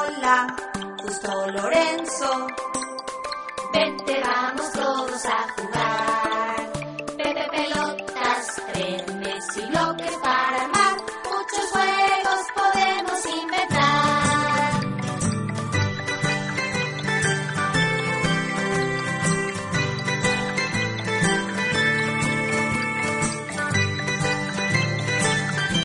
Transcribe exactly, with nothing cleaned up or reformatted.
Lola, Justo Lorenzo. Vente, vamos todos a jugar.